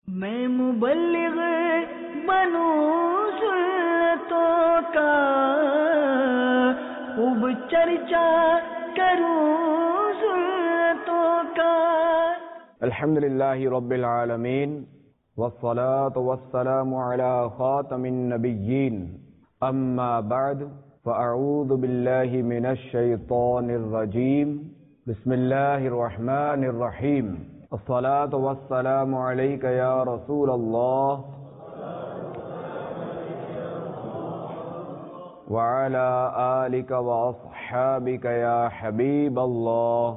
میں مبلغ بنوں سنتوں کا، خوب چرچا کروں سنتوں کا۔ الحمدللہ رب العالمین والصلاة والسلام على خاتم النبیین، اما بعد فاعوذ باللہ من الشیطان الرجیم، بسم اللہ الرحمن الرحیم۔ الصلاة والسلام علیک یا رسول اللہ وعلی آلک واصحابک یا حبیب اللہ۔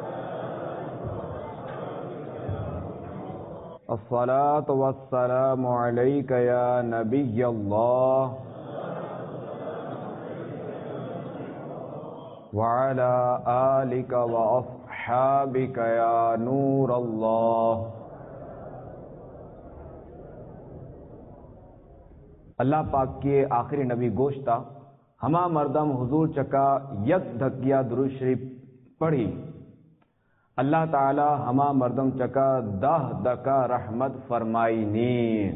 الصلاة والسلام علیک یا نبی اللہ وعلی آلک واصحابک یا نور اللہ۔ اللہ پاک کے آخری نبی گوشتہ ہما مردم حضور چکا یک دھکیا درود شریف پڑھی، اللہ تعالی ہما مردم چکا دہ دکا رحمت فرمائی نی۔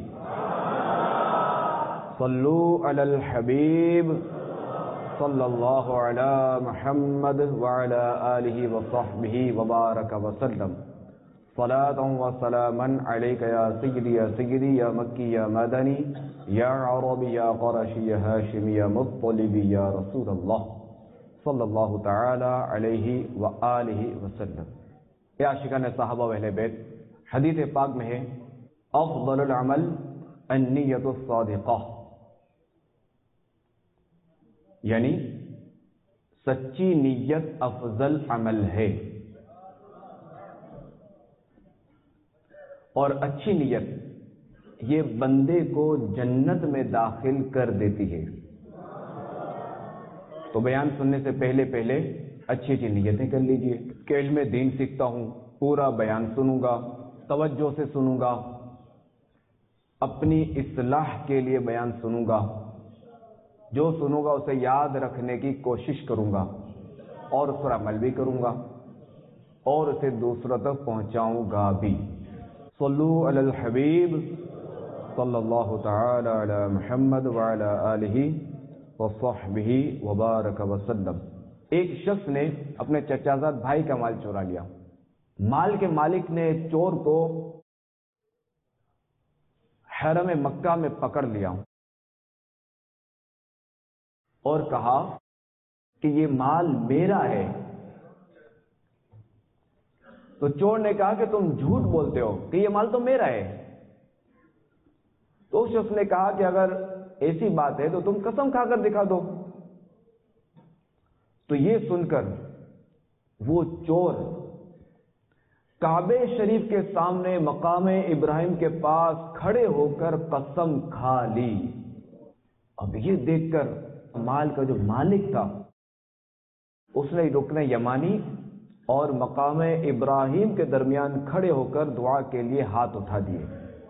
صلو علی الحبیب صلی اللہ علی محمد وعلی آلہ وصحبہ وبارک وسلم۔ صلاۃ و سلاما علیک یا سیدی یا مکی یا مدنی یا عربی یا قرشی یا ہاشمی یا مطلبی یا رسول اللہ صلی اللہ تعالی علیہ وآلہ وسلم۔ اے عاشقان صحابہ و اہل بیت، حدیث پاک میں ہے افضل العمل النیت الصادقہ، یعنی سچی نیت افضل عمل ہے، اور اچھی نیت یہ بندے کو جنت میں داخل کر دیتی ہے۔ تو بیان سننے سے پہلے اچھی نیتیں کر لیجئے کہ علم دین سیکھتا ہوں، پورا بیان سنوں گا، توجہ سے سنوں گا، اپنی اصلاح کے لیے بیان سنوں گا، جو سنوں گا اسے یاد رکھنے کی کوشش کروں گا اور اس پر عمل بھی کروں گا اور اسے دوسروں تک پہنچاؤں گا بھی۔ صلو علی الحبیب صلی اللہ تعالی علی محمد وعلی آلہ وصحبہ وبارک وسلم۔ ایک شخص نے اپنے چچا زاد بھائی کا مال چورا لیا۔ مال کے مالک نے چور کو حرم مکہ میں پکڑ لیا اور کہا کہ یہ مال میرا ہے۔ تو چور نے کہا کہ تم جھوٹ بولتے ہو کہ یہ مال تو میرا ہے۔ تو اس شخص نے کہا کہ اگر ایسی بات ہے تو تم قسم کھا کر دکھا دو۔ تو یہ سن کر وہ چور کعبے شریف کے سامنے مقام ابراہیم کے پاس کھڑے ہو کر قسم کھا لی۔ اب یہ دیکھ کر مال کا جو مالک تھا اس نے رکن یمانی اور مقام ابراہیم کے درمیان کھڑے ہو کر دعا کے لیے ہاتھ اٹھا دیے۔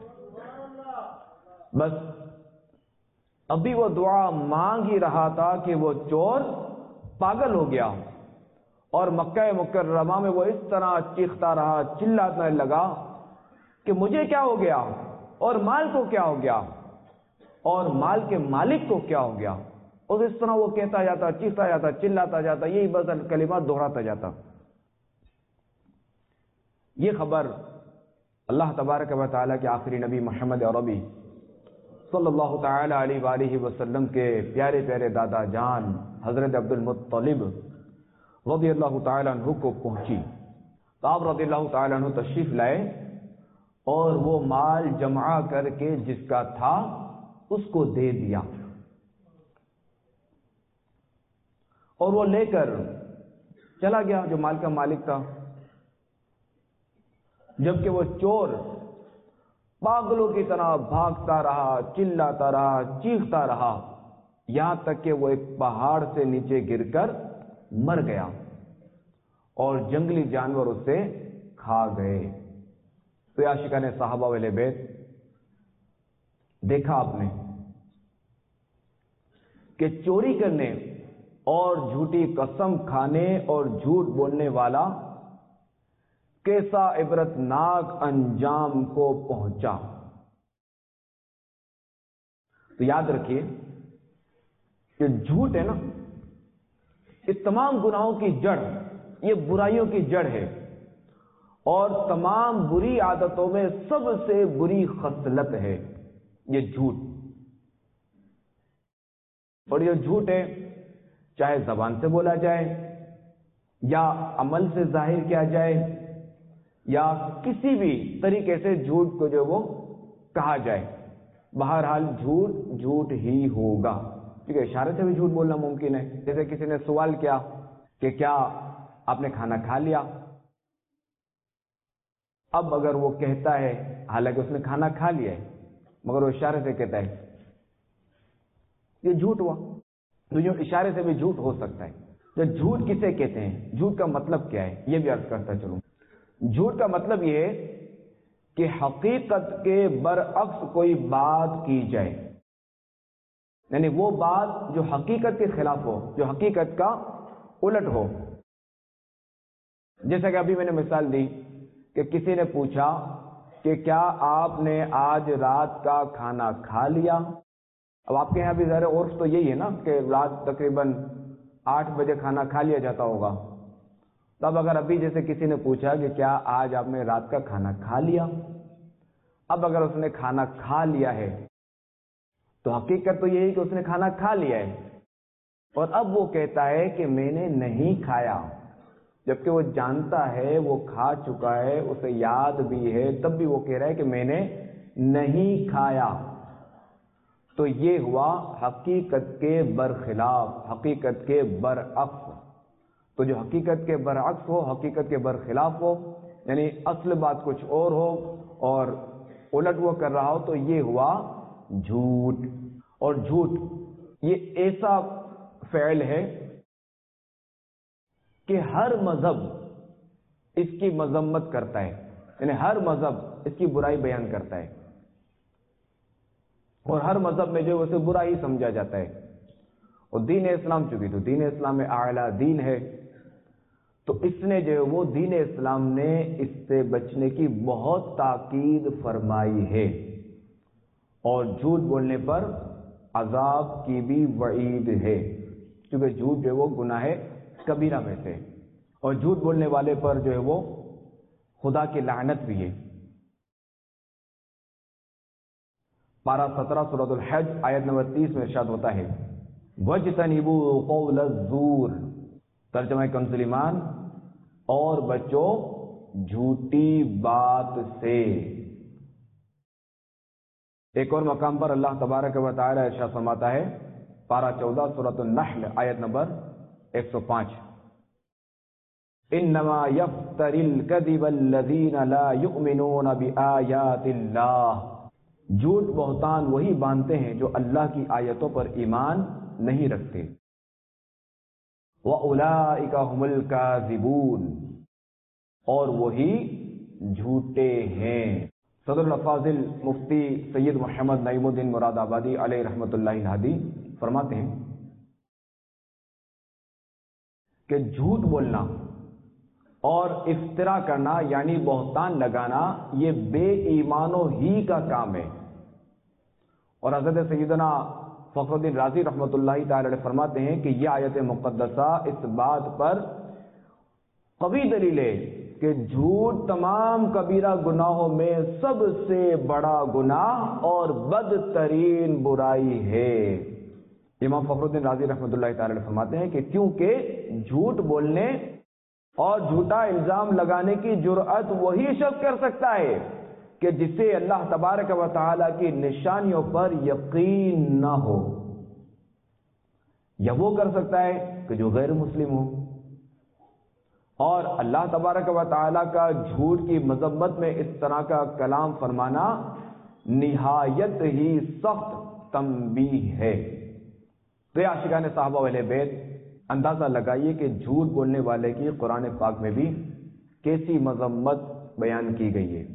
بس ابھی وہ دعا مانگ ہی رہا تھا کہ وہ چور پاگل ہو گیا، اور مکہ مکرمہ میں وہ اس طرح چیختا رہا، چلانے لگا کہ مجھے کیا ہو گیا اور مال کو کیا ہو گیا اور مال کے مالک کو کیا ہو گیا، اور اس طرح وہ کہتا جاتا، چیختا جاتا، چلاتا جاتا، یہی بس کلمات دہراتا جاتا۔ یہ خبر اللہ تبارک و تعالیٰ کے آخری نبی محمد عربی صلی اللہ تعالی علیہ وآلہ وسلم کے پیارے پیارے دادا جان حضرت عبد المطلب رضی اللہ تعالیٰ عنہ کو پہنچی۔ تو آپ رضی اللہ تعالیٰ عنہ تشریف لائے اور وہ مال جمع کر کے جس کا تھا اس کو دے دیا، اور وہ لے کر چلا گیا جو مال کا مالک تھا۔ جبکہ وہ چور پاگلوں کی طرح بھاگتا رہا، چلاتا رہا، چیختا رہا، یہاں تک کہ وہ ایک پہاڑ سے نیچے گر کر مر گیا اور جنگلی جانور اسے کھا گئے۔ تو عاشقان صحابہ والے بیت، دیکھا آپ نے کہ چوری کرنے اور جھوٹی قسم کھانے اور جھوٹ بولنے والا کیسا عبرتناک انجام کو پہنچا۔ تو یاد رکھیے کہ جھوٹ ہے نا، اس تمام گناہوں کی جڑ، یہ برائیوں کی جڑ ہے، اور تمام بری عادتوں میں سب سے بری خصلت ہے یہ جھوٹ۔ اور یہ جھوٹ ہے چاہے زبان سے بولا جائے یا عمل سے ظاہر کیا جائے یا کسی بھی طریقے سے جھوٹ کو جو وہ کہا جائے، بہرحال جھوٹ جھوٹ ہی ہوگا، کیونکہ اشارے سے بھی جھوٹ بولنا ممکن ہے۔ جیسے کسی نے سوال کیا کہ کیا آپ نے کھانا کھا لیا؟ اب اگر وہ کہتا ہے، حالانکہ اس نے کھانا کھا لیا ہے، مگر وہ اشارے سے کہتا ہے، یہ جھوٹ ہوا۔ تو یہ اشارے سے بھی جھوٹ ہو سکتا ہے۔ تو جھوٹ کسے کہتے ہیں؟ جھوٹ کا مطلب کیا ہے یہ بھی عرض کرتا چلوں۔ جھوٹ کا مطلب یہ ہے کہ حقیقت کے برعکس کوئی بات کی جائے، یعنی وہ بات جو حقیقت کے خلاف ہو، جو حقیقت کا الٹ ہو۔ جیسا کہ ابھی میں نے مثال دی کہ کسی نے پوچھا کہ کیا آپ نے آج رات کا کھانا کھا لیا؟ اب آپ کے یہاں بھی ظاہر عرف تو یہی ہے نا کہ رات تقریباً 8 بجے کھانا کھا لیا جاتا ہوگا۔ تب اگر ابھی جیسے کسی نے پوچھا کہ کیا آج آپ نے رات کا کھانا کھا لیا، اب اگر اس نے کھانا کھا لیا ہے تو حقیقت تو یہی کہ اس نے کھانا کھا لیا ہے، اور اب وہ کہتا ہے کہ میں نے نہیں کھایا، جبکہ وہ جانتا ہے وہ کھا چکا ہے، اسے یاد بھی ہے، تب بھی وہ کہہ رہا ہے کہ میں نے نہیں کھایا۔ تو یہ ہوا حقیقت کے برخلاف، حقیقت کے برعکس۔ تو جو حقیقت کے برعکس ہو، حقیقت کے برخلاف ہو، یعنی اصل بات کچھ اور ہو اور الٹ وہ کر رہا ہو، تو یہ ہوا جھوٹ۔ اور جھوٹ یہ ایسا فعل ہے کہ ہر مذہب اس کی مذمت کرتا ہے، یعنی ہر مذہب اس کی برائی بیان کرتا ہے، اور ہر مذہب میں جو اسے برا ہی سمجھا جاتا ہے۔ اور دین اسلام چونکہ تو دین اسلام میں اعلیٰ دین ہے، تو اس نے جو وہ دین اسلام نے اس سے بچنے کی بہت تاکید فرمائی ہے، اور جھوٹ بولنے پر عذاب کی بھی وعید ہے، کیونکہ جھوٹ جو وہ گناہ کبیرہ میں سے، اور جھوٹ بولنے والے پر جو ہے وہ خدا کی لعنت بھی ہے۔ پارہ 17 سورۃ الحج آیت نمبر 30 میں ارشاد ہوتا ہے، وَاجْتَنِبُوا قَوْلَ الزُّورِ، ترجمہ کنز ایمان، اور بچو جھوٹی بات سے۔ ایک اور مقام پر اللہ تبارک و تعالی ارشاد فرماتا ہے، پارہ 14 سورۃ النحل آیت نمبر 105، انما یفتری الکذب الذین لا یؤمنون بآیات اللہ، جھوٹ بہتان وہی باندھتے ہیں جو اللہ کی آیتوں پر ایمان نہیں رکھتے، وَأُولَئِكَ هُمُ الْكَاذِبُونَ، اور وہی جھوٹے ہیں۔ صدر الافاضل مفتی سید محمد نعیم الدین مراد آبادی علیہ رحمۃ اللہ الہادی فرماتے ہیں کہ جھوٹ بولنا اور افترا کرنا یعنی بہتان لگانا یہ بے ایمانوں ہی کا کام ہے۔ اور حضرت سیدنا فخر الدین رازی رحمۃ اللہ تعالی علیہ فرماتے ہیں کہ یہ آیت مقدسہ اس بات پر قوی دلیل ہے کہ جھوٹ تمام کبیرہ گناہوں میں سب سے بڑا گناہ اور بدترین برائی ہے۔ امام فخر الدین رازی رحمۃ اللہ تعالی علیہ فرماتے ہیں کہ کیونکہ جھوٹ بولنے اور جھوٹا الزام لگانے کی جرأت وہی شخص کر سکتا ہے کہ جسے اللہ تبارک و تعالی کی نشانیوں پر یقین نہ ہو، یا وہ کر سکتا ہے کہ جو غیر مسلم ہو۔ اور اللہ تبارک و تعالی کا جھوٹ کی مذمت میں اس طرح کا کلام فرمانا نہایت ہی سخت تنبیہ ہے۔ تو عاشقان صحابہ اہل بیت اندازہ لگائیے کہ جھوٹ بولنے والے کی قرآن پاک میں بھی کیسی مذمت بیان کی گئی ہے۔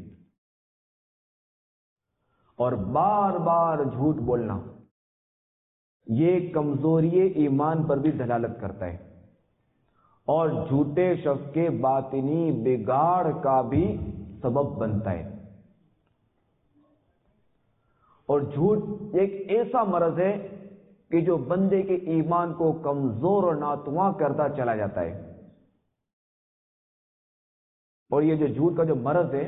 اور بار بار جھوٹ بولنا یہ کمزوری ایمان پر بھی دلالت کرتا ہے، اور جھوٹے شخص کے باطنی بگاڑ کا بھی سبب بنتا ہے. اور جھوٹ ایک ایسا مرض ہے کہ جو بندے کے ایمان کو کمزور اور ناتواں کرتا چلا جاتا ہے. اور یہ جو جھوٹ کا جو مرض ہے،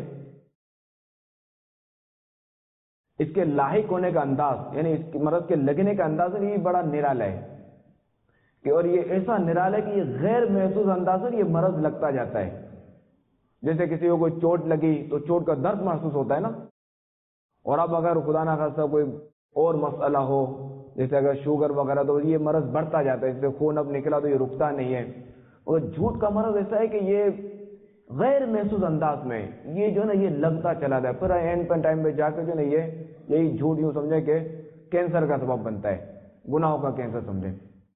اس کے لاحق ہونے کا انداز، یعنی اس مرض کے لگنے کا انداز ہے، یہ بڑا نرالا ہے. اور یہ ایسا نرالا ہے کہ یہ غیر محسوس انداز سے یہ مرض لگتا جاتا ہے. جیسے کسی کو کوئی چوٹ لگی تو چوٹ کا درد محسوس ہوتا ہے نا. اور اب اگر خدا نہ خاصہ کوئی اور مسئلہ ہو، جیسے اگر شوگر وغیرہ، تو یہ مرض بڑھتا جاتا ہے. جیسے خون اب نکلا تو یہ رکتا نہیں ہے. اور جھوٹ کا مرض ایسا ہے کہ یہ غیر محسوس انداز میں یہ جو ہے نا یہ لگتا چلا جائے. پھر اینڈ پہ ٹائم پہ جا کے جو ہے نا یہی جھوٹ یوں سمجھے کہ کینسر کا سبب بنتا ہے، گناہوں کا کینسر سمجھے.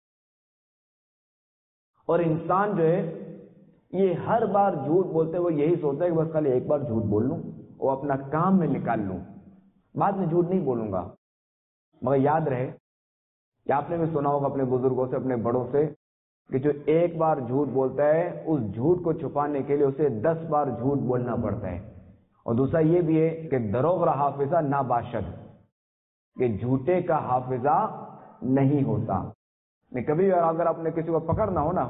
اور انسان جو ہے یہ ہر بار جھوٹ بولتے وہ یہی سوچتا ہے کہ بس خالی ایک بار جھوٹ بول لوں اور اپنا کام میں نکال لوں، بعد میں جھوٹ نہیں بولوں گا. مگر یاد رہے کہ آپ نے بھی سنا ہوگا اپنے بزرگوں سے، اپنے بڑوں سے، کہ جو ایک بار جھوٹ بولتا ہے اس جھوٹ کو چھپانے کے لیے اسے 10 بار جھوٹ بولنا پڑتا ہے. اور دوسرا یہ بھی ہے کہ دروغ را حافظہ نا باشد، کہ جھوٹے کا حافظہ نہیں ہوتا. میں کبھی اگر آپ نے کسی کو پکڑنا ہو نا،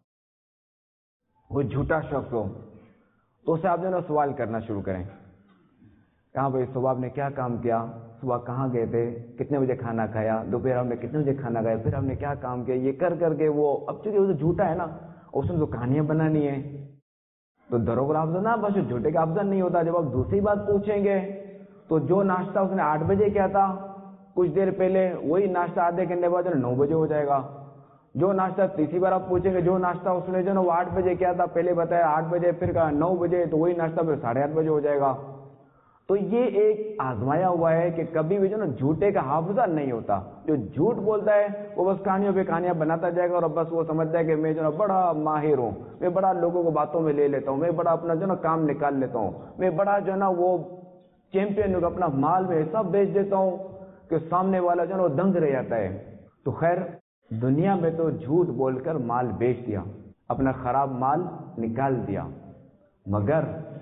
وہ جھوٹا شخص ہو، تو اسے آپ جو نا سوال کرنا شروع کریں. کہاں بھائی صبح آپ نے کیا کام کیا، صبح کہاں گئے تھے، کتنے بجے کھانا کھایا، دوپہر آپ نے کتنے بجے کھانا کھایا، پھر آپ نے کیا کام کیا. یہ کر کر کے وہ اب چونکہ وہ جھوٹا ہے نا، اس میں تو کہانیاں بنانی ہے، تو دروغ کا افضل نہ بس جھوٹے کا افضل نہیں ہوتا. جب آپ دوسری بات پوچھیں گے تو جو ناشتہ اس نے 8 بجے کیا تھا کچھ دیر پہلے، وہی ناشتہ آدھے گھنٹے بعد 9 بجے ہو جائے گا. جو ناشتہ تیسری بار آپ پوچھیں گے، جو ناشتہ اس نے جو نا وہ 8 بجے کیا تھا، پہلے بتایا 8 بجے، پھر کہا 9 بجے، تو وہی ناشتہ پھر 8:30 بجے ہو جائے گا. تو یہ ایک آزمایا ہوا ہے کہ کبھی بھی جو نا جھوٹے کا حافظہ نہیں ہوتا. جو جھوٹ بولتا ہے وہ بس کہانیوں پہ کہانیاں بناتا جائے گا، اور بس وہ سمجھتا ہے کہ میں جو نا بڑا ماہر ہوں، میں بڑا لوگوں کو باتوں میں لے لیتا ہوں، میں بڑا اپنا جو نا کام نکال لیتا ہوں، میں بڑا جو نا وہ چیمپئن ہوں، اپنا مال میں ایسا بیچ دیتا ہوں کہ سامنے والا جو نا وہ دنگ رہ جاتا ہے. تو خیر دنیا میں تو جھوٹ بول کر مال بیچ دیا، اپنا خراب مال نکال دیا. مگر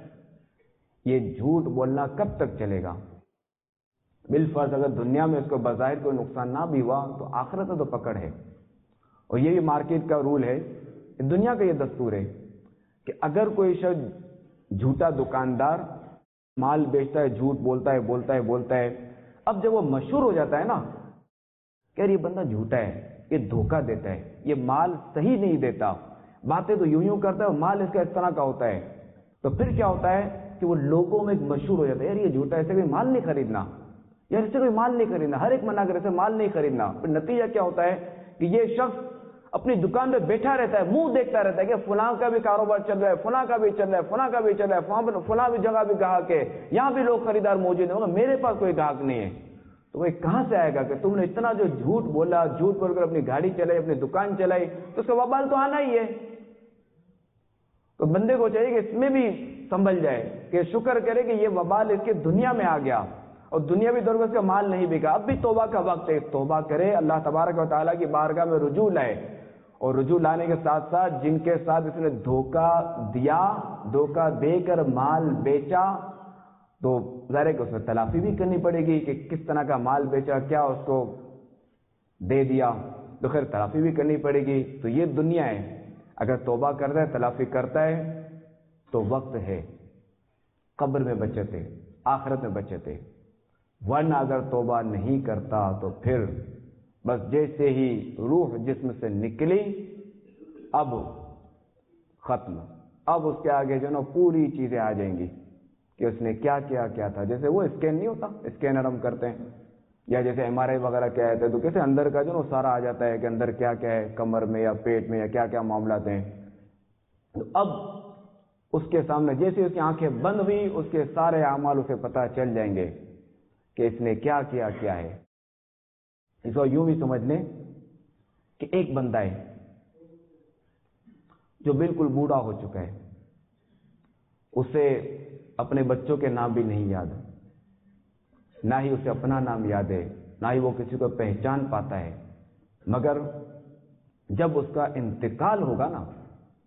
یہ جھوٹ بولنا کب تک چلے گا؟ بالفرض اگر دنیا میں اس کو بظاہر کوئی نقصان نہ بھی ہوا تو آخرت میں تو پکڑ ہے. اور یہ بھی مارکیٹ کا رول ہے، دنیا کا یہ دستور ہے کہ اگر کوئی شخص جھوٹا دکاندار مال بیچتا ہے، جھوٹ بولتا ہے، اب جب وہ مشہور ہو جاتا ہے نا کہ یہ بندہ جھوٹا ہے، یہ دھوکہ دیتا ہے، یہ مال صحیح نہیں دیتا، باتیں تو یوں کرتا ہے اور مال اس کا اس طرح کا ہوتا ہے، تو پھر کیا ہوتا ہے کہ وہ لوگوں میں مشہور ہو جاتا ہے، یار یہ جھوٹا، ایسے کوئی مال نہیں خریدنا، یار اس سے کوئی مال نہیں خریدنا، ہر ایک منع کرے سے مال نہیں خریدنا. پھر نتیجہ کیا ہوتا ہے کہ یہ شخص اپنی دکان پہ بیٹھا رہتا ہے، منہ دیکھتا رہتا ہے کہ فلاں کا بھی کاروبار چل رہا ہے، فلاں کا بھی چل رہا ہے، فلاں کا بھی چل رہا ہے، فلاں بھی جگہ بھی گاہک ہے، یہاں بھی لوگ خریدار موجود ہیں، میرے پاس کوئی گاہک نہیں ہے. تو وہ کہاں سے آئے گا کہ تم نے اتنا جو جھوٹ بولا، جھوٹ بول کر اپنی گاڑی چلائی، اپنی دکان چلائی، تو اس کا وبال تو آنا ہی ہے. تو بندے کو چاہیے کہ اس میں بھی سنبھل جائے، کہ شکر کرے کہ یہ وبال اس کے دنیا میں آ گیا اور دنیاوی دور میں اس کا مال نہیں بکا. اب بھی توبہ کا وقت ہے، توبہ کرے، اللہ تبارک و تعالیٰ کی بارگاہ میں رجوع لائے. اور رجوع لانے کے ساتھ ساتھ جن کے ساتھ اس نے دھوکہ دیا، دھوکہ دے کر مال بیچا، تو ظاہر ہے کہ اس میں تلافی بھی کرنی پڑے گی کہ کس طرح کا مال بیچا، کیا اس کو دے دیا، تو خیر تلافی بھی کرنی پڑے گی. تو یہ دنیا ہے، اگر توبہ کرتا ہے، تلافی کرتا ہے تو وقت ہے، قبر میں بچت ہے، آخرت میں بچت ہے. ورنہ اگر توبہ نہیں کرتا تو پھر بس جیسے ہی روح جسم سے نکلی، اب ختم، اب اس کے آگے جو نا پوری چیزیں آ جائیں گی کہ اس نے کیا تھا. جیسے وہ اسکین نہیں ہوتا، اسکینر ہم کرتے ہیں، یا جیسے MRI وغیرہ کیا ہے تو کیسے اندر کا جو نا سارا آ جاتا ہے کہ اندر کیا ہے، کمر میں یا پیٹ میں یا کیا معاملات ہیں. تو اب اس کے سامنے جیسے اس کی آنکھیں بند ہوئی، اس کے سارے اعمال اسے پتہ چل جائیں گے کہ اس نے کیا ہے. اس کو یوں بھی سمجھ لیں کہ ایک بندہ ہے جو بالکل بوڑھا ہو چکا ہے، اسے اپنے بچوں کے نام بھی نہیں یاد، نہ ہی اسے اپنا نام یاد ہے، نہ ہی وہ کسی کو پہچان پاتا ہے. مگر جب اس کا انتقال ہوگا نا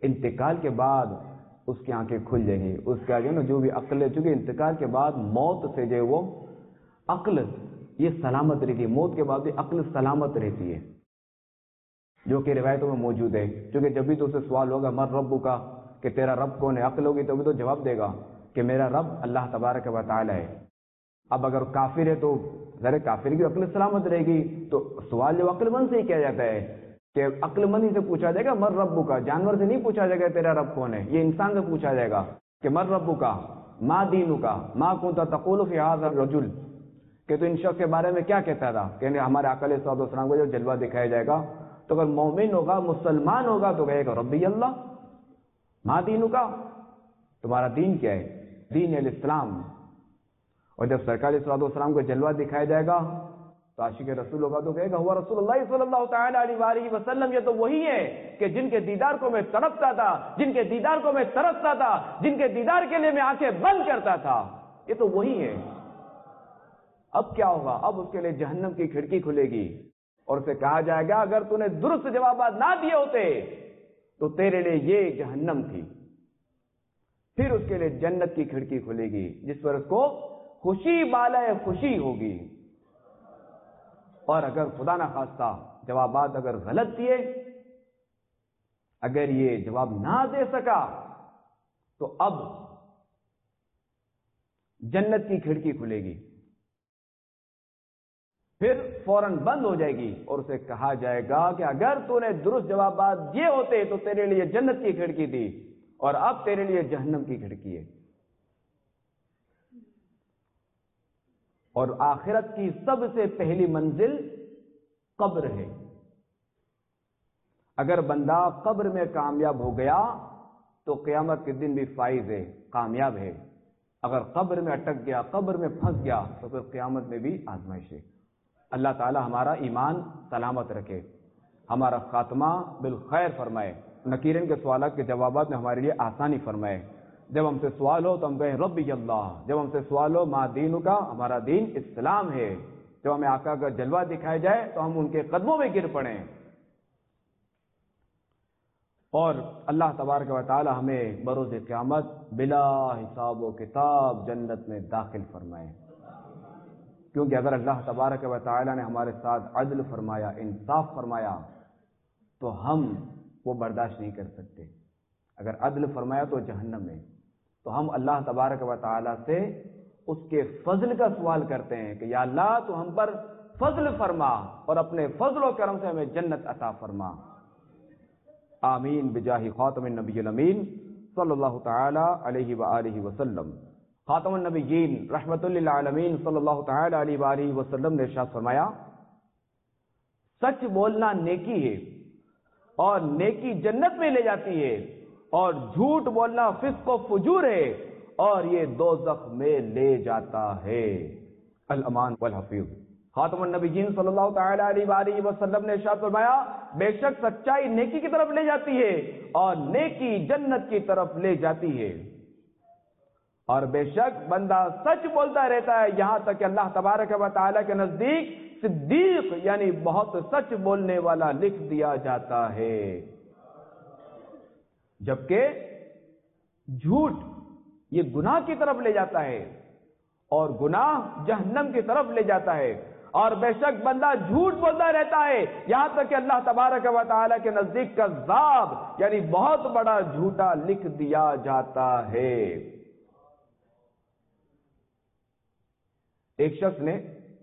انتقال کے بعد اس کی آنکھیں کھل جائیں گی. اس کے آگے نا جو بھی عقل ہے، چونکہ انتقال کے بعد موت سے جو ہے وہ عقل یہ سلامت رہتی ہے. موت کے بعد بھی عقل سلامت رہتی ہے، جو کہ روایتوں میں موجود ہے. کیونکہ جب بھی تو اسے سوال ہوگا مر رب کا، کہ تیرا رب کون ہے، عقل ہوگی تو بھی تو جواب دے گا کہ میرا رب اللہ تبارک و تعالی ہے. اب اگر کافر ہے تو ذرا کافر کی عقل سلامت رہے گی. تو سوال جو عقل مند سے ہی کیا جاتا ہے کہ عقل مند ہی سے پوچھا جائے گا مر رب کا. جانور سے نہیں پوچھا جائے گا تیرا رب کون ہے، یہ انسان سے پوچھا جائے گا کہ مر رب کا، ما دین کا، ما کنت تقول فی ھذا الرجل، کہ تو ان شخص کے بارے میں کیا کہتا تھا. کہ ہمارے آقا علیہ الصلوۃ والسلام کو جو جلوہ دکھایا جائے گا تو اگر مومن ہوگا، مسلمان ہوگا تو کہے گا ربی اللہ. ما دین کا، تمہارا دین کیا ہے؟ دین الاسلام. اور جب سرکار علیہ الصلوۃ والسلام کو جلوہ دکھایا جائے گا تو عاشق رسول ہوگا تو کہے گا ہوا رسول اللہ صلی اللہ تعالی علیہ وسلم. یہ تو وہی ہے کہ جن کے دیدار کو میں تڑپتا تھا، جن کے دیدار کو میں ترستا تھا، جن کے دیدار کے لیے میں آنکھیں بند کرتا تھا. یہ تو وہی ہے. اب کیا ہوگا؟ اب اس کے لیے جہنم کی کھڑکی کھلے گی اور اسے کہا جائے گا اگر تو نے درست جوابات نہ دیے ہوتے تو تیرے لیے یہ جہنم تھی. پھر اس کے لیے جنت کی کھڑکی کھلے گی جس پر اس کو خوشی بالائے خوشی ہوگی. اور اگر خدا نہ خواستہ جوابات اگر غلط دیے، اگر یہ جواب نہ دے سکا تو اب جنت کی کھڑکی کھلے گی، پھر فوراً بند ہو جائے گی اور اسے کہا جائے گا کہ اگر تو نے درست جوابات دیے ہوتے تو تیرے لیے جنت کی کھڑکی تھی اور اب تیرے لیے جہنم کی کھڑکی ہے. اور آخرت کی سب سے پہلی منزل قبر ہے. اگر بندہ قبر میں کامیاب ہو گیا تو قیامت کے دن بھی فائز ہے، کامیاب ہے. اگر قبر میں اٹک گیا، قبر میں پھنس گیا تو پھر قیامت میں بھی آزمائش ہے. اللہ تعالی ہمارا ایمان سلامت رکھے، ہمارا خاتمہ بالخیر فرمائے، نکیرین کے سوالات کے جوابات میں ہمارے لیے آسانی فرمائے. جب ہم سے سوال ہو تو ہم کہیں ربی اللہ. جب ہم سے سوال ہو ما دین کا، ہمارا دین اسلام ہے. جب ہمیں آقا کا جلوہ دکھایا جائے تو ہم ان کے قدموں میں گر پڑیں اور اللہ تبارک و تعالی ہمیں بروز قیامت بلا حساب و کتاب جنت میں داخل فرمائے. کیونکہ اگر اللہ تبارک و تعالی نے ہمارے ساتھ عدل فرمایا، انصاف فرمایا تو ہم وہ برداشت نہیں کر سکتے. اگر عدل فرمایا تو جہنم میں، تو ہم اللہ تبارک و تعالی سے اس کے فضل کا سوال کرتے ہیں کہ یا اللہ تو ہم پر فضل فرما اور اپنے فضل و کرم سے ہمیں جنت عطا فرما. آمین بجاہ خاتم النبی الامین صلی اللہ تعالی علیہ وآلہ وسلم. خاتم النبیین رحمت للعالمین صلی اللہ تعالی علیہ وآلہ وسلم نے ارشاد فرمایا سچ بولنا نیکی ہے اور نیکی جنت میں لے جاتی ہے، اور جھوٹ بولنا فسق و فجور ہے اور یہ دوزخ میں لے جاتا ہے. الامان والحفیظ. خاتم النبیین صلی اللہ تعالی علیہ وآلہ وسلم نے ارشاد فرمایا بے شک سچائی نیکی کی طرف لے جاتی ہے اور نیکی جنت کی طرف لے جاتی ہے، اور بے شک بندہ سچ بولتا رہتا ہے یہاں تک کہ اللہ تبارک و تعالی کے نزدیک صدیق یعنی بہت سچ بولنے والا لکھ دیا جاتا ہے. جبکہ جھوٹ یہ گناہ کی طرف لے جاتا ہے اور گناہ جہنم کی طرف لے جاتا ہے، اور بے شک بندہ جھوٹ بولتا رہتا ہے یہاں تک کہ اللہ تبارک و تعالی کے نزدیک کذاب یعنی بہت بڑا جھوٹا لکھ دیا جاتا ہے. ایک شخص نے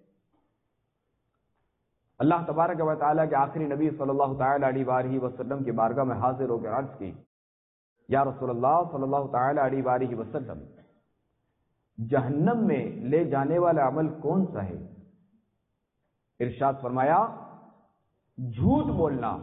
اللہ تبارک و تعالی کے آخری نبی صلی اللہ تعالی علیہ وآلہ وسلم کی بارگاہ میں حاضر ہو کر عرض کی یا رسول اللہ صلی اللہ تعالی علیہ وآلہ وسلم جہنم میں لے جانے والا عمل کون سا ہے؟ ارشاد فرمایا جھوٹ بولنا.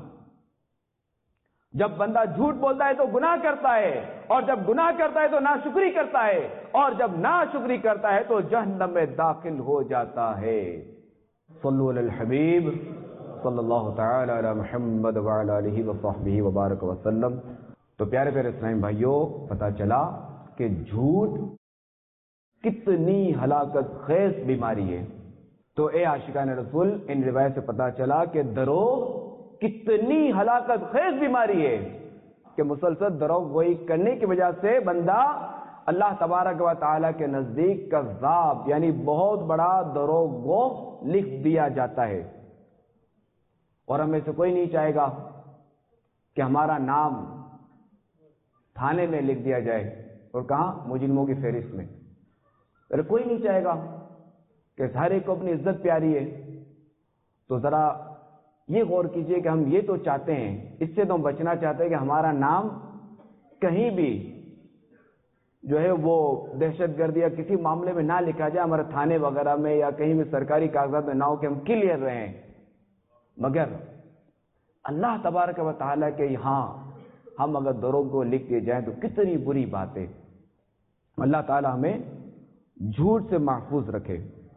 جب بندہ جھوٹ بولتا ہے تو گناہ کرتا ہے، اور جب گناہ کرتا ہے تو ناشکری کرتا ہے، اور جب ناشکری کرتا ہے تو جہنم میں داخل ہو جاتا ہے. صلو علی الحبیب صلی اللہ تعالی علی محمد وعلی آلہ وصحبہ وبارک وسلم. تو پیارے پیارے اسلام بھائیوں، پتہ چلا کہ جھوٹ کتنی ہلاکت خیز بیماری ہے. تو اے عاشقان رسول، ان روایت سے پتہ چلا کہ دروغ کتنی ہلاکت خیز بیماری ہے. کہ مسلسل دروغ گوئی کرنے کی وجہ سے بندہ اللہ تبارک و تعالیٰ کے نزدیک کذاب یعنی بہت بڑا دروغ گو لکھ دیا جاتا ہے. اور ہمیں سے کوئی نہیں چاہے گا کہ ہمارا نام تھانے میں لکھ دیا جائے اور کہاں مجرموں کی فہرست میں. اگر کوئی نہیں چاہے گا کہ ہر ایک کو اپنی عزت پیاری ہے. تو ذرا یہ غور کیجئے کہ ہم یہ تو چاہتے ہیں, اس سے تو ہم بچنا چاہتے ہیں کہ ہمارا نام کہیں بھی جو ہے وہ دہشت گردی یا کسی معاملے میں نہ لکھا جائے, ہمارے تھانے وغیرہ میں یا کہیں بھی سرکاری کاغذات میں نہ ہو کہ ہم کلیئر رہیں. مگر اللہ تبارک و تعالیٰ کے یہاں ہم اگر دروغ کو لکھ کے جائیں تو کتنی بری بات ہے. اللہ تعالیٰ ہمیں جھوٹ سے محفوظ رکھے.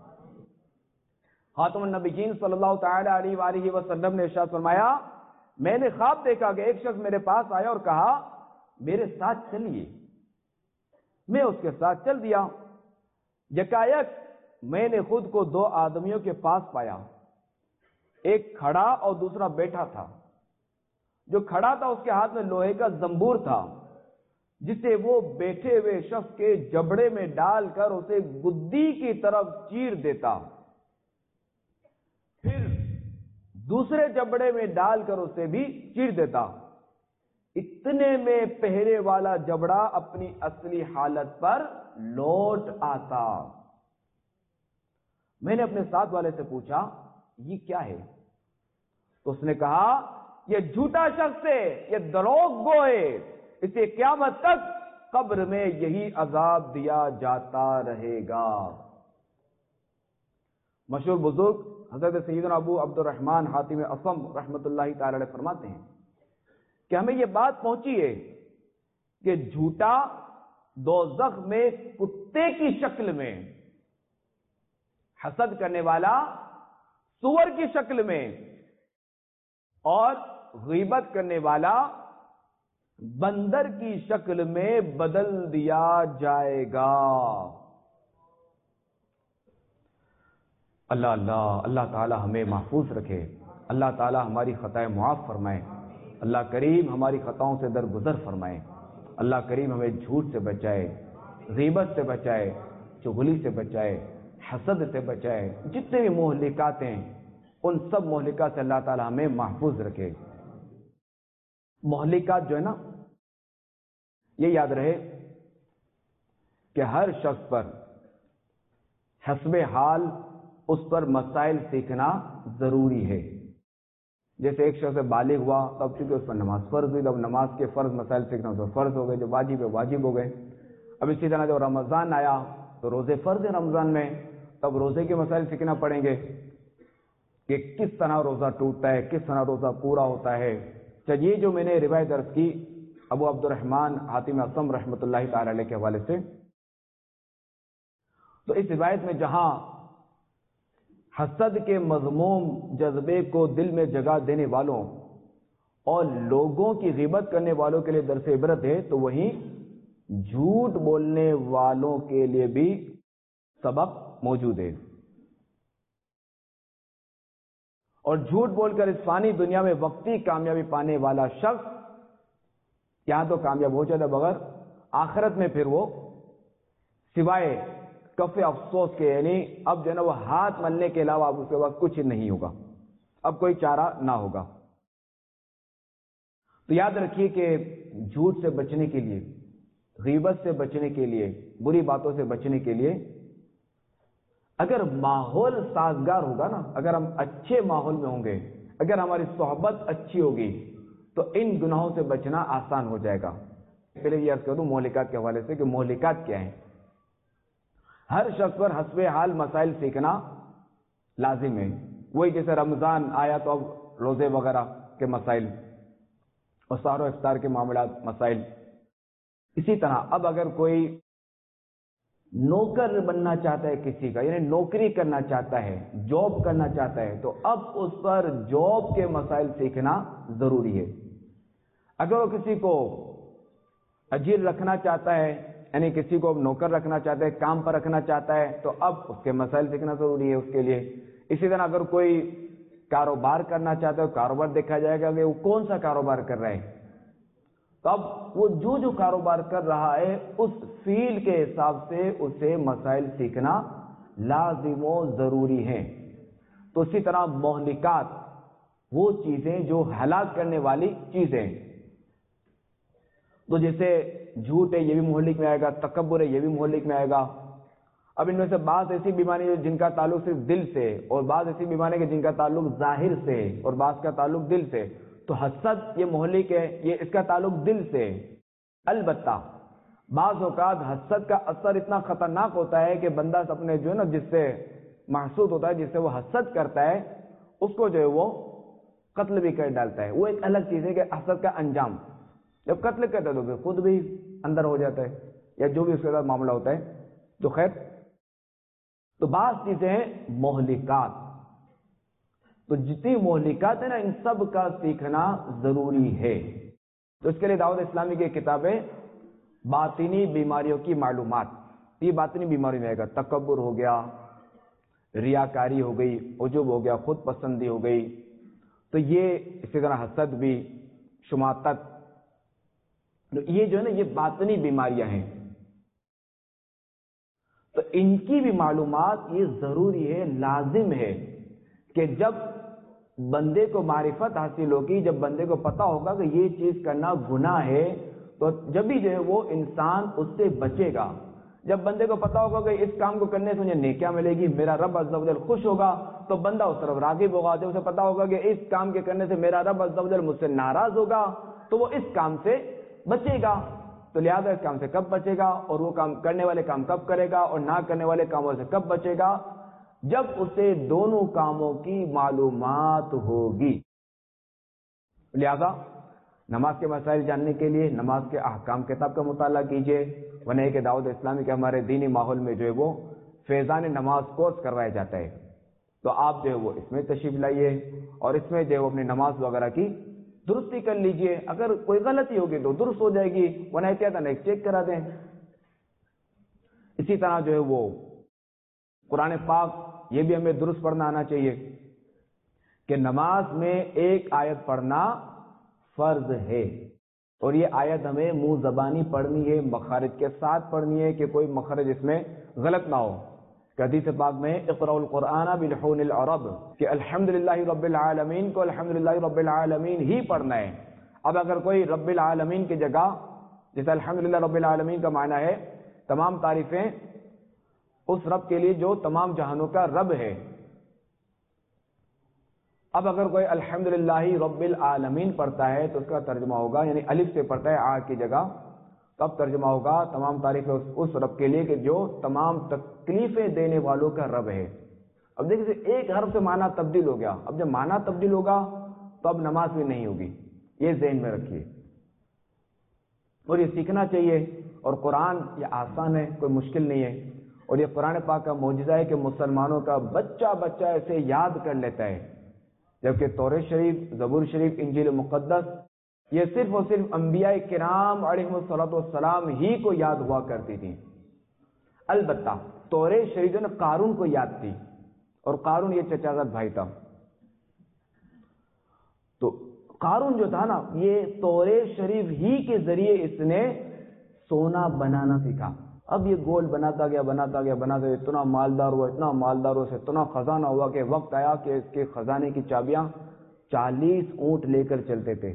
خاتم النبیین صلی اللہ تعالی علیہ وآلہ وسلم نے ارشاد فرمایا, میں نے خواب دیکھا کہ ایک شخص میرے پاس آیا اور کہا میرے ساتھ چلیے. میں اس کے ساتھ چل دیا. یکایک میں نے خود کو دو آدمیوں کے پاس پایا, ایک کھڑا اور دوسرا بیٹھا تھا. جو کھڑا تھا اس کے ہاتھ میں لوہے کا زنبور تھا جسے وہ بیٹھے ہوئے شخص کے جبڑے میں ڈال کر اسے گدی کی طرف چیر دیتا, پھر دوسرے جبڑے میں ڈال کر اسے بھی چیر دیتا. اتنے میں پہلے والا جبڑا اپنی اصلی حالت پر لوٹ آتا. میں نے اپنے ساتھ والے سے پوچھا یہ کیا ہے؟ تو اس نے کہا یہ جھوٹا شخص ہے, یہ دروغ گو ہے, اسے قیامت تک قبر میں یہی عذاب دیا جاتا رہے گا. مشہور بزرگ حضرت سیدنا ابو عبد الرحمن حاتم اصم رحمۃ اللہ تعالی علیہ فرماتے ہیں کہ ہمیں یہ بات پہنچی ہے کہ جھوٹا دوزخ میں کتے کی شکل میں, حسد کرنے والا سور کی شکل میں, اور غیبت کرنے والا بندر کی شکل میں بدل دیا جائے گا. اللہ اللہ اللہ تعالی ہمیں محفوظ رکھے. اللہ تعالی ہماری خطائیں معاف فرمائے. اللہ کریم ہماری خطاؤں سے درگزر فرمائے. اللہ کریم ہمیں جھوٹ سے بچائے, غیبت سے بچائے, چغلی سے بچائے, حسد سے بچائے. جتنے بھی مہلکات ہیں ان سب مہلکات سے اللہ تعالی ہمیں محفوظ رکھے. مہلکات جو ہے نا, یہ یاد رہے کہ ہر شخص پر حسب حال اس پر مسائل سیکھنا ضروری ہے. جیسے ایک شخص بالغ ہوا تب چونکہ اس پر نماز فرض ہوئی, اب نماز کے فرض مسائل سیکھنا اس پر فرض ہو گئے, جو واجب ہے واجب ہو گئے. اب اسی طرح جب رمضان آیا تو روزے فرض ہیں رمضان میں, تب روزے کے مسائل سیکھنا پڑیں گے کہ کس طرح روزہ ٹوٹتا ہے, کس طرح روزہ پورا ہوتا ہے. چلیے جو میں نے روایت عرض کی ابو عبد الرحمن حاتم اصم رحمۃ اللہ تعالی علیہ کے حوالے سے, تو اس روایت میں جہاں حسد کے مذموم جذبے کو دل میں جگہ دینے والوں اور لوگوں کی غیبت کرنے والوں کے لیے درس عبرت ہے, تو وہیں جھوٹ بولنے والوں کے لیے بھی سبق موجود ہے. اور جھوٹ بول کر اس فانی دنیا میں وقتی کامیابی پانے والا شخص یہاں تو کامیاب ہو جاتا, بغیر آخرت میں پھر وہ سوائے کف افسوس کے, یعنی اب جو ہے نا وہ ہاتھ ملنے کے علاوہ اب اس کے بعد کچھ نہیں ہوگا, اب کوئی چارہ نہ ہوگا. تو یاد رکھیے کہ جھوٹ سے بچنے کے لیے, غیبت سے بچنے کے لیے, بری باتوں سے بچنے کے لیے اگر ماحول سازگار ہوگا نا, اگر ہم اچھے ماحول میں ہوں گے, اگر ہماری صحبت اچھی ہوگی تو ان گناہوں سے بچنا آسان ہو جائے گا. پہلے یہ عرض کر دوں مہلکات کے حوالے سے کہ مہلکات کیا ہیں. ہر شخص پر حسب حال مسائل سیکھنا لازم ہے. وہی جیسے رمضان آیا تو اب روزے وغیرہ کے مسائل اور سحر و افطار کے معاملات مسائل. اسی طرح اب اگر کوئی نوکر بننا چاہتا ہے کسی کا, یعنی نوکری کرنا چاہتا ہے, جاب کرنا چاہتا ہے, تو اب اس پر جاب کے مسائل سیکھنا ضروری ہے. اگر وہ کسی کو اجیر رکھنا چاہتا ہے, یعنی کسی کو نوکر رکھنا چاہتا ہے, کام پر رکھنا چاہتا ہے, تو اب اس کے مسائل سیکھنا ضروری ہے اس کے لیے. اسی طرح اگر کوئی کاروبار کرنا چاہتا ہے, کاروبار دیکھا جائے گا کہ وہ کون سا کاروبار کر رہا ہے, تو اب وہ جو کاروبار کر رہا ہے اس فیلڈ کے حساب سے اسے مسائل سیکھنا لازم و ضروری ہیں۔ تو اسی طرح مہلکات، وہ چیزیں جو ہلاک کرنے والی چیزیں، تو جیسے جھوٹ ہے یہ بھی مہلک میں آئے گا، تکبر ہے یہ بھی مہلک میں آئے گا۔ اب ان میں سے بعض ایسی بیماری ہے جن کا تعلق صرف دل سے، اور بعض ایسی بیماری ہے جن کا تعلق ظاہر سے، اور بعض کا تعلق دل سے۔ تو حسد یہ مہلک ہے، یہ اس کا تعلق دل سے۔ البتہ بعض اوقات حسد کا اثر اتنا خطرناک ہوتا ہے کہ بندہ اپنے جو ہے نا جس سے محسود ہوتا ہے، جس سے وہ حسد کرتا ہے، اس کو جو ہے وہ قتل بھی کر ڈالتا ہے۔ وہ ایک الگ چیز ہے کہ حسد کا انجام جب قتل کرتا ہے تو پھر خود بھی اندر ہو جاتا ہے، یا جو بھی اس کے ساتھ معاملہ ہوتا ہے۔ تو خیر، تو بعض چیزیں ہیں مہلکات، تو جتنی مہلکات ہیں نا ان سب کا سیکھنا ضروری ہے۔ تو اس کے لیے دعوت اسلامی کی کتابیں باطنی بیماریوں کی معلومات، یہ باطنی بیماری میں آئے گا، تکبر ہو گیا، ریاکاری ہو گئی، عجب ہو گیا، خود پسندی ہو گئی، تو یہ اسی طرح حسد بھی، شماتت، یہ جو ہے نا یہ باطنی بیماریاں ہیں۔ تو ان کی بھی معلومات یہ ضروری ہے، لازم ہے کہ جب بندے کو معرفت حاصل ہوگی، جب بندے کو پتا ہوگا کہ یہ چیز کرنا گناہ ہے، تو جب بھی جو ہے وہ انسان اس سے بچے گا۔ جب بندے کو پتا ہوگا کہ اس کام کو کرنے سے مجھے نیکیاں ملے گی، میرا رب عز و جل خوش ہوگا، تو بندہ اس طرف راغب ہوگا۔ جب اسے پتا ہوگا کہ اس کام کے کرنے سے میرا رب عز و جل مجھ سے ناراض ہوگا، تو وہ اس کام سے بچے گا۔ تو لہذا اس کام سے کب بچے گا، اور وہ کام کرنے والے کام کب کرے گا، اور نہ کرنے والے کاموں سے کب بچے گا؟ جب اسے دونوں کاموں کی معلومات ہوگی۔ لہذا نماز کے مسائل جاننے کے لیے نماز کے احکام کتاب کا مطالعہ کیجیے، ورنہ کہ دعوت اسلامی کے ہمارے دینی ماحول میں جو ہے وہ فیضان نماز کورس کروایا جاتا ہے، تو آپ جو ہے وہ اس میں تشریف لائیے، اور اس میں جو ہے وہ اپنی نماز وغیرہ کی درستی کر لیجئے۔ اگر کوئی غلطی ہوگی تو درست ہو جائے گی، ورنہ احتیاط ایک چیک کرا دیں۔ اسی طرح جو ہے وہ قرآن پاک یہ بھی ہمیں درست پڑھنا آنا چاہیے کہ نماز میں ایک آیت پڑھنا فرض ہے، اور یہ آیت ہمیں منہ زبانی پڑھنی ہے، مخارج کے ساتھ پڑھنی ہے کہ کوئی مخرج اس میں غلط نہ ہو۔ حدیث پاک میں اقرأوا القرآن بلحون العرب کہ الحمدللہ رب العالمین کو الحمدللہ رب العالمین ہی پڑھنا ہے۔ اب اگر کوئی رب العالمین کی جگہ، جیسے الحمدللہ رب العالمین کا معنی ہے تمام تعریفیں اس رب کے لیے جو تمام جہانوں کا رب ہے، اب اگر کوئی الحمدللہ رب العالمین پڑھتا ہے تو اس کا ترجمہ ہوگا، یعنی الف سے پڑھتا ہے آ کی جگہ، تب ترجمہ ہوگا تمام تعریفیں اس رب کے لیے کہ جو تمام تکلیفیں دینے والوں کا رب ہے۔ اب دیکھیے ایک حرف سے معنی تبدیل ہو گیا، اب جب معنی تبدیل ہوگا تو اب نماز بھی نہیں ہوگی، یہ ذہن میں رکھیے، اور یہ سیکھنا چاہیے۔ اور قرآن یہ آسان ہے، کوئی مشکل نہیں ہے، اور یہ قرآن پاک کا معجزہ ہے کہ مسلمانوں کا بچہ بچہ اسے یاد کر لیتا ہے، جبکہ تورات شریف، زبور شریف، انجیل مقدس یہ صرف اور صرف انبیاء کرام علیہم الصلوۃ والسلام ہی کو یاد ہوا کرتی تھی۔ البتہ تورات شریف نے قارون کو یاد تھی، اور قارون یہ چچا زاد بھائی تھا، تو قارون جو تھا نا یہ تورات شریف ہی کے ذریعے اس نے سونا بنانا سیکھا۔ اب یہ گولڈ بناتا گیا بناتا گیا بناتا گیا، اتنا مالدار ہوا، اتنا مالدار ہوا، اتنا خزانہ ہوا کہ وقت آیا کہ اس کے خزانے کی چابیاں 40 اونٹ لے کر چلتے تھے۔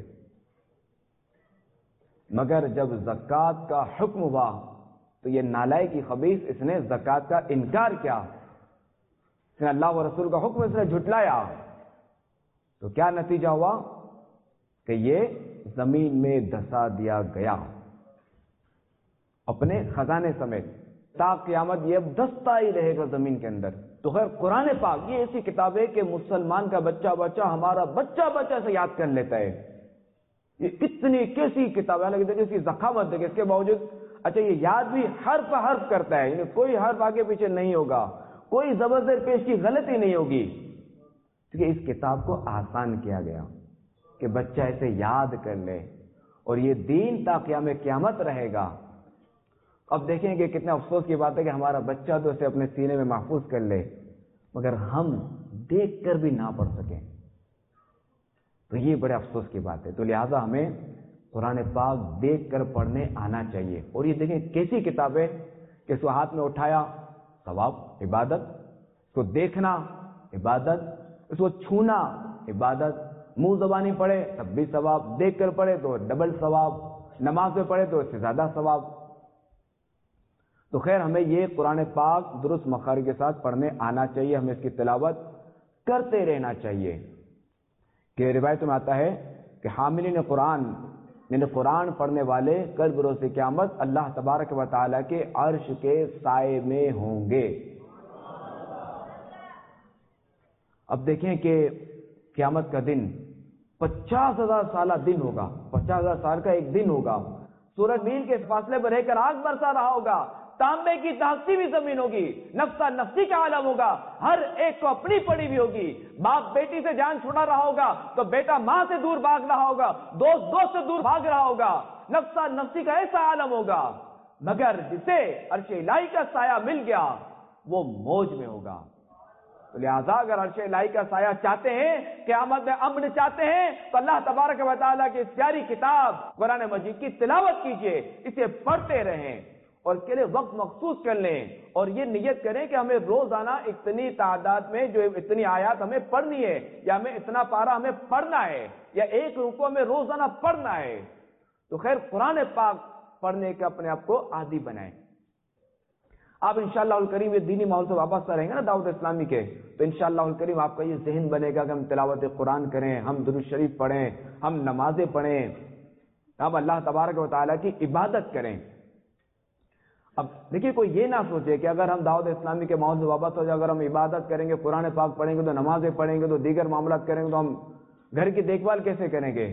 مگر جب زکوٰۃ کا حکم ہوا تو یہ نالائق کی خبیث اس نے زکوٰۃ کا انکار کیا، اس نے اللہ و رسول کا حکم اس نے جھٹلایا، تو کیا نتیجہ ہوا کہ یہ زمین میں دھسا دیا گیا اپنے خزانے سمیت، تا قیامت یہ اب دھستا ہی رہے گا زمین کے اندر۔ تو خیر قرآن پاک یہ ایسی کتاب ہے کہ مسلمان کا بچہ بچہ، ہمارا بچہ بچہ سے یاد کر لیتا ہے۔ یہ کتنی کیسی کتاب ہے، لیکن اس کی ذخاوت ہے کہ اس کے باوجود اچھا یہ یاد بھی حرف حرف کرتا ہے، یعنی کوئی حرف آگے پیچھے نہیں ہوگا، کوئی زبر پیش کی غلطی نہیں ہوگی، کیونکہ اس کتاب کو آسان کیا گیا کہ بچہ اسے یاد کر لے، اور یہ دین تا قیام قیامت رہے گا۔ اب دیکھیں کہ کتنے افسوس کی بات ہے کہ ہمارا بچہ تو اسے اپنے سینے میں محفوظ کر لے، مگر ہم دیکھ کر بھی نہ پڑھ سکیں، تو یہ بڑے افسوس کی بات ہے۔ تو لہٰذا ہمیں قرآن پاک دیکھ کر پڑھنے آنا چاہیے. اور یہ دیکھیں کیسی کتاب ہے کہ اس کو ہاتھ میں اٹھایا ثواب عبادت، اس کو دیکھنا عبادت، اس کو چھونا عبادت، منہ زبانی پڑھے تب بھی ثواب، دیکھ کر پڑھے تو ڈبل ثواب، نماز میں پڑھے تو اس سے زیادہ ثواب. تو خیر ہمیں یہ قرآن پاک درست مخارج کے ساتھ پڑھنے آنا چاہیے، ہمیں اس کی تلاوت کرتے رہنا چاہیے. کہ روایت میں آتا ہے کہ حاملین قرآن یعنی قرآن پڑھنے والے کل بروز قیامت اللہ تبارک و تعالیٰ کے عرش کے سائے میں ہوں گے. اب دیکھیں کہ قیامت کا دن 50,000 سالہ دن ہوگا، 50,000 سال کا ایک دن ہوگا. سورج میل کے فاصلے پر رہ کر آگ برسا رہا ہوگا، تانبے کی تاختی ہوئی زمین ہوگی، نفسا نفسی کا عالم ہوگا، ہر ایک کو اپنی پڑی ہوئی ہوگی. باپ بیٹی سے جان چھوڑا رہا ہوگا تو بیٹا ماں سے دور بھاگ رہا ہوگا، دوست دوست سے دور بھاگ رہا ہوگا. نفسا نفسی کا ایسا عالم ہوگا، مگر جسے عرش الہی کا سایہ مل گیا وہ موج میں ہوگا. لہذا اگر عرش الہی کا سایہ چاہتے ہیں، قیامت میں امن چاہتے ہیں، تو اللہ تبارک و تعالیٰ کی پیاری کتاب قرآن مجید کی تلاوت کیجئے، اسے پڑھتے رہیں اور اس کے لیے وقت مخصوص کر لیں. اور یہ نیت کریں کہ ہمیں روزانہ اتنی تعداد میں جو اتنی آیات ہمیں پڑھنی ہے، یا ہمیں اتنا پارہ ہمیں پڑھنا ہے، یا ایک رکوع ہمیں روزانہ پڑھنا ہے. تو خیر قرآن پاک پڑھنے کا اپنے آپ کو عادی بنائیں. آپ انشاءاللہ الکریم یہ دینی ماحول سے وابستہ رہیں گے نا دعوت اسلامی کے، تو انشاءاللہ الکریم آپ کا یہ ذہن بنے گا کہ ہم تلاوت قرآن کریں، ہم درود شریف پڑھیں، ہم نمازیں پڑھیں، ہم اللہ تبارک و تعالیٰ کی عبادت کریں. اب دیکھیے کوئی یہ نہ سوچے کہ اگر ہم دعوت اسلامی کے ماحول سے وابستہ ہو جائے، اگر ہم عبادت کریں گے، قرآن پاک پڑھیں گے، تو نمازیں پڑھیں گے، تو دیگر معاملات کریں گے، تو ہم گھر کی دیکھ بھال کیسے کریں گے،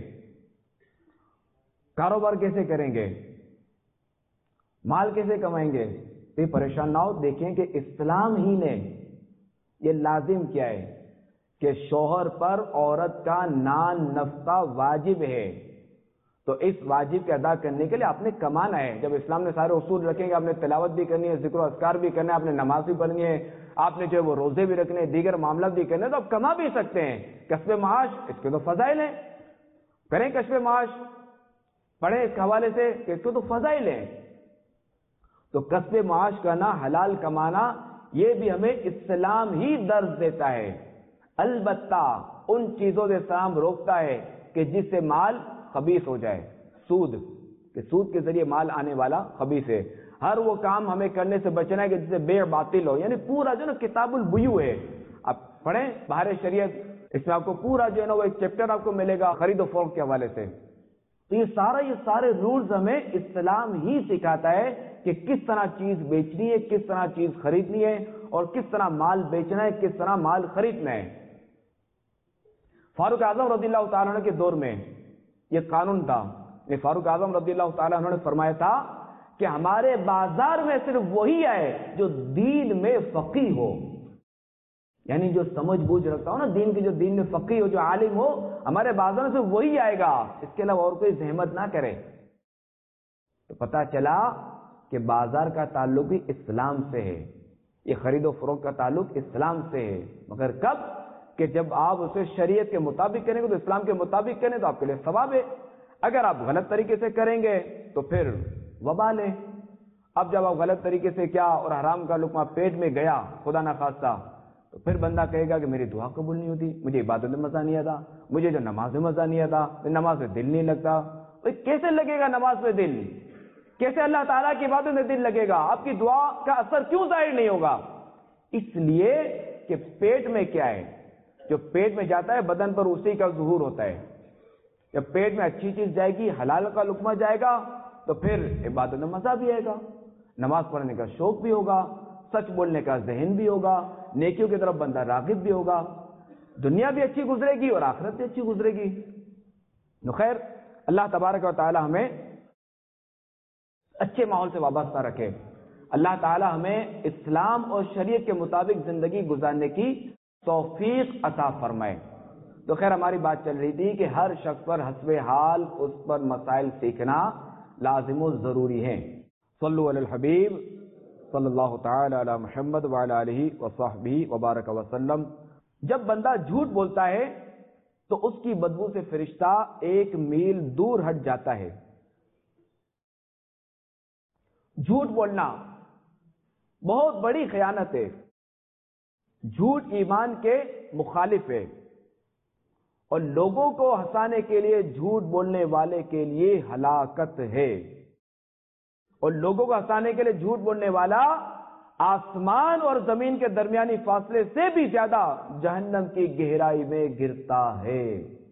کاروبار کیسے کریں گے، مال کیسے کمائیں گے؟ یہ پریشان نہ ہو. دیکھیں کہ اسلام ہی نے یہ لازم کیا ہے کہ شوہر پر عورت کا نان نفقہ واجب ہے. تو اس واجب کے ادا کرنے کے لیے آپ نے کمانا ہے. جب اسلام نے سارے اصول رکھیں گے، آپ نے تلاوت بھی کرنی ہے، ذکر و اذکار بھی کرنا ہے، آپ نے نماز بھی پڑھنی ہے، آپ نے جو ہے وہ روزے بھی رکھنے ہیں، دیگر معاملات بھی کرنے ہیں، تو آپ کما بھی سکتے ہیں. کسب معاش اس کے تو فضائل ہیں، کریں کسب معاش، پڑھیں اس حوالے سے کہ اس کو تو فضائل ہیں. تو کسب معاش کرنا، حلال کمانا، یہ بھی ہمیں اسلام ہی درس دیتا ہے. البتہ ان چیزوں سے اسلام روکتا ہے کہ جس سے مال خبیث ہو جائے. سود، کہ سود کے ذریعے مال آنے والا خبیث ہے. ہر وہ کام ہمیں کرنے سے بچنا ہے کہ جس سے بیع باطل ہو. یعنی پورا جو نا کتاب البیوع ہے، آپ پڑھیں بہار شریعت، اس میں آپ کو پورا جو ہے نا وہ ایک چیپٹر آپ کو ملے گا خرید و فروخت کے حوالے سے. تو یہ سارے رولز ہمیں اسلام ہی سکھاتا ہے کہ کس طرح چیز بیچنی ہے، کس طرح چیز خریدنی ہے، اور کس طرح مال بیچنا ہے، کس طرح مال خریدنا ہے. فاروق اعظم رضی اللہ تعالیٰ عنہ کے دور میں یہ قانون تھا. یہ فاروق اعظم رضی اللہ تعالیٰ عنہ نے فرمایا تھا کہ ہمارے بازار میں صرف وہی آئے جو دین میں فقیہ ہو. یعنی جو سمجھ بوجھ رکھتا ہو نا دین کی، جو دین میں فقیہ ہو، جو عالم ہو، ہمارے بازار سے وہی آئے گا، اس کے علاوہ اور کوئی زحمت نہ کرے. تو پتہ چلا کہ بازار کا تعلق بھی اسلام سے ہے، یہ خرید و فروخت کا تعلق اسلام سے ہے. مگر کب؟ کہ جب آپ اسے شریعت کے مطابق کریں گے، تو اسلام کے مطابق کریں تو آپ کے لیے ثواب ہے. اگر آپ غلط طریقے سے کریں گے تو پھر وبال ہے. اب جب آپ غلط طریقے سے کیا اور حرام کا لقمہ پیٹ میں گیا خدا نخواستہ، تو پھر بندہ کہے گا کہ میری دعا قبول نہیں ہوتی، مجھے عبادت میں مزہ نہیں آتا، مجھے جو نماز میں مزہ نہیں آتا، نماز میں دل نہیں لگتا. کیسے لگے گا نماز میں دل؟ کیسے اللہ تعالیٰ کی عبادت میں دل لگے گا؟ آپ کی دعا کا اثر کیوں ظاہر نہیں ہوگا؟ اس لیے کہ پیٹ میں کیا ہے، جو پیٹ میں جاتا ہے بدن پر اسی کا ظہور ہوتا ہے. جب پیٹ میں اچھی چیز جائے گی، حلال کا لقمہ جائے گا، تو پھر عبادت میں مزہ بھی آئے گا، نماز پڑھنے کا شوق بھی ہوگا، سچ بولنے کا ذہن بھی ہوگا، نیکیوں کی طرف بندہ راغب بھی ہوگا، دنیا بھی اچھی گزرے گی اور آخرت بھی اچھی گزرے گی. خیر اللہ تبارک و تعالی ہمیں اچھے ماحول سے وابستہ رکھے. اللہ تعالی ہمیں اسلام اور شریعت کے مطابق زندگی گزارنے کی توفیق عطا فرمائے. تو خیر ہماری بات چل رہی تھی کہ ہر شخص پر حسب حال اس پر مسائل سیکھنا لازم و ضروری ہے. صلو علی الحبیب صلی اللہ تعالی علی محمد وعلی آلہ وصحبہ وبارک وسلم. جب بندہ جھوٹ بولتا ہے تو اس کی بدبو سے فرشتہ 1 میل دور ہٹ جاتا ہے۔ جھوٹ بولنا بہت بڑی خیانت ہے، جھوٹ ایمان کے مخالف ہے، اور لوگوں کو ہنسانے کے لیے جھوٹ بولنے والے کے لیے ہلاکت ہے، اور لوگوں کو ہنسانے کے لیے جھوٹ بولنے والا آسمان اور زمین کے درمیانی فاصلے سے بھی زیادہ جہنم کی گہرائی میں گرتا ہے۔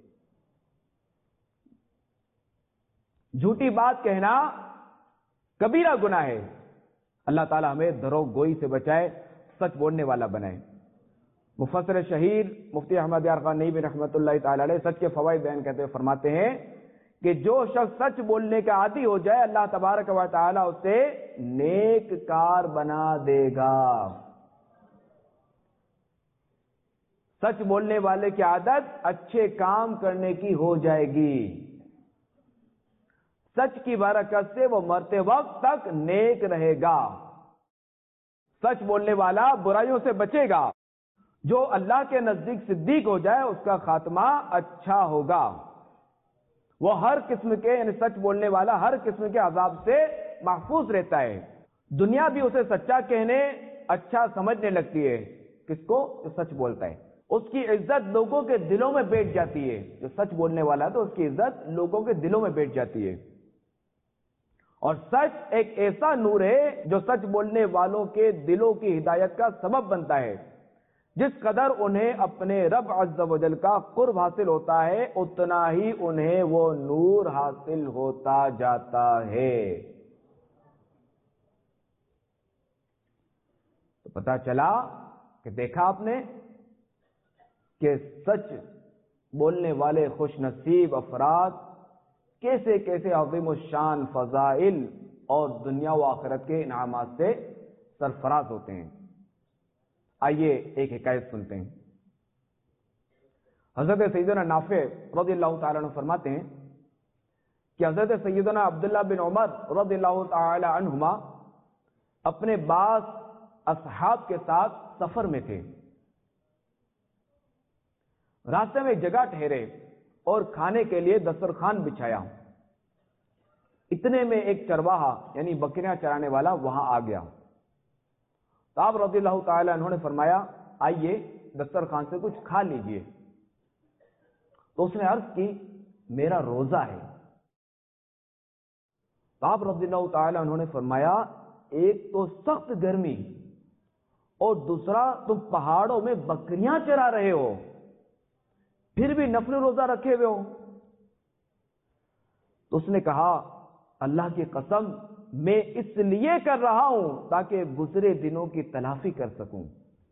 جھوٹی بات کہنا کبیرہ گناہ ہے۔ اللہ تعالی ہمیں دروغ گوئی سے بچائے، سچ بولنے والا بنائے۔ مفسر شہیر مفتی احمد یار خان نئی رحمۃ اللہ تعالی علیہ سچ کے فوائد بیان کرتے ہوئے فرماتے ہیں کہ جو شخص سچ بولنے کا عادی ہو جائے، اللہ تبارک و تعالی اسے نیک کار بنا دے گا۔ سچ بولنے والے کی عادت اچھے کام کرنے کی ہو جائے گی، سچ کی برکت سے وہ مرتے وقت تک نیک رہے گا۔ سچ بولنے والا برائیوں سے بچے گا۔ جو اللہ کے نزدیک صدیق ہو جائے اس کا خاتمہ اچھا ہوگا۔ وہ ہر قسم کے، یعنی سچ بولنے والا ہر قسم کے عذاب سے محفوظ رہتا ہے۔ دنیا بھی اسے سچا کہنے، اچھا سمجھنے لگتی ہے۔ کس کو؟ جو سچ بولتا ہے۔ اس کی عزت لوگوں کے دلوں میں بیٹھ جاتی ہے۔ جو سچ بولنے والا ہے تو اس کی عزت لوگوں کے دلوں میں بیٹھ جاتی ہے۔ اور سچ ایک ایسا نور ہے جو سچ بولنے والوں کے دلوں کی ہدایت کا سبب بنتا ہے۔ جس قدر انہیں اپنے رب عز و جل کا قرب حاصل ہوتا ہے، اتنا ہی انہیں وہ نور حاصل ہوتا جاتا ہے۔ تو پتہ چلا کہ دیکھا آپ نے کہ سچ بولنے والے خوش نصیب افراد کیسے کیسے عظیم الشان فضائل اور دنیا و آخرت کے انعامات سے سرفراز ہوتے ہیں۔ آئیے ایک حکایت سنتے ہیں۔ حضرت سیدنا نافع رضی اللہ تعالیٰ عنہ فرماتے ہیں کہ حضرت سیدنا عبداللہ بن عمر رضی اللہ تعالی عنہما اپنے بعض اصحاب کے ساتھ سفر میں تھے۔ راستے میں ایک جگہ ٹھہرے اور کھانے کے لیے دسترخوان بچھایا۔ اتنے میں ایک چرواہا یعنی بکریاں چرانے والا وہاں آ گیا۔ تو آپ رضی اللہ تعالی عنہ نے فرمایا آئیے دسترخوان سے کچھ کھا لیجئے۔ تو اس نے عرض کی میرا روزہ ہے۔ تو آپ رضی اللہ تعالی عنہ نے فرمایا ایک تو سخت گرمی اور دوسرا تم پہاڑوں میں بکریاں چرا رہے ہو، پھر بھی نفل روزہ رکھے ہوئے ہو۔ تو اس نے کہا اللہ کی قسم میں اس لیے کر رہا ہوں تاکہ گزرے دنوں کی تلافی کر سکوں۔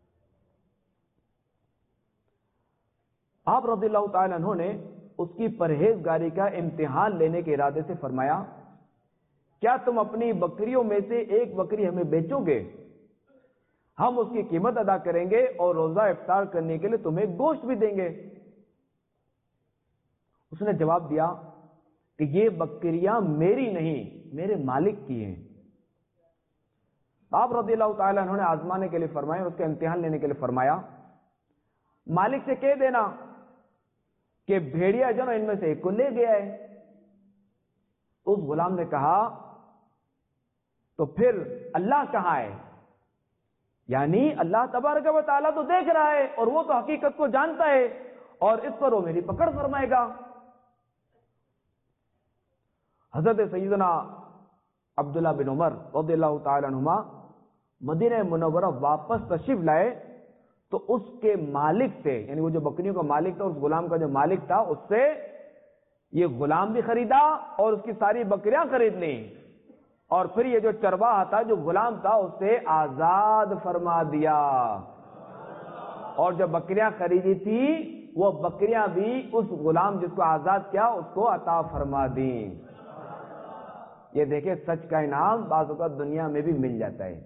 آپ رضی اللہ تعالی عنہ نے اس کی پرہیزگاری کا امتحان لینے کے ارادے سے فرمایا کیا تم اپنی بکریوں میں سے ایک بکری ہمیں بیچو گے؟ ہم اس کی قیمت ادا کریں گے اور روزہ افطار کرنے کے لیے تمہیں گوشت بھی دیں گے۔ اس نے جواب دیا کہ یہ بکریاں میری نہیں میرے مالک کی ہیں۔ آپ رضی اللہ تعالی عنہ نے آزمانے کے لیے فرمایا، اس کا امتحان لینے کے لیے فرمایا مالک سے کہہ دینا کہ بھیڑیا جو نا ان میں سے ایک کو لے گیا ہے۔ اس غلام نے کہا تو پھر اللہ کہاں ہے؟ یعنی اللہ تبارک و تعالیٰ تو دیکھ رہا ہے اور وہ تو حقیقت کو جانتا ہے اور اس پر وہ میری پکڑ فرمائے گا۔ حضرت سیدنا عبداللہ بن عمر رضی اللہ تعالی عنہما مدینہ منورہ واپس تشریف لائے تو اس کے مالک سے، یعنی وہ جو بکریوں کا مالک تھا، اس غلام کا جو مالک تھا، اس سے یہ غلام بھی خریدا اور اس کی ساری بکریاں خرید لیں، اور پھر یہ جو چرواہا تھا جو غلام تھا اسے آزاد فرما دیا، اور جو بکریاں خریدی تھی وہ بکریاں بھی اس غلام جس کو آزاد کیا اس کو عطا فرما دیں۔ یہ دیکھیں سچ کا انعام بعض اوقات دنیا میں بھی مل جاتا ہے۔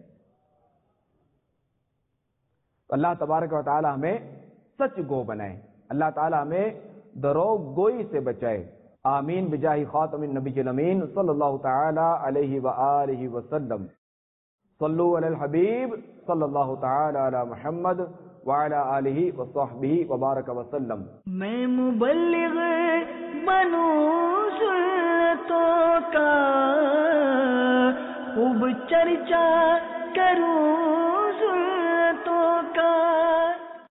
اللہ تبارک و تعالی ہمیں سچ گو بنائے، اللہ تعالی ہمیں دروغ گوئی سے بچائے۔ آمین بجاہ خاتم النبی الامین صلی اللہ تعالی علیہ وآلہ وسلم۔ صلو علی الحبیب صلی اللہ تعالی علی محمد وعلى آلہ وصحبہ وبارک وسلم. میں مبلغ بنوں سنتوں کا، خوب چرچا کروں سنتوں کا.